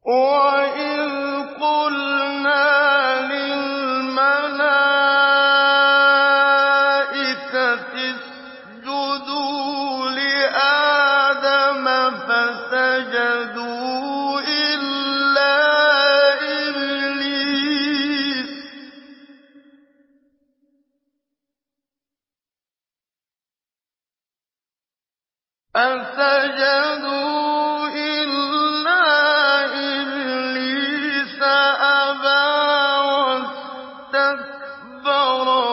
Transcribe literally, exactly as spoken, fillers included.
وَإِذْ قُلْنَا لِلْمَلَائِكَةِ اسْجُدُوا لِآدَمَ فَسَجَدُوا إِلَّا إِبْلِيسَ أَبَىٰ وَاسْتَكْبَرَ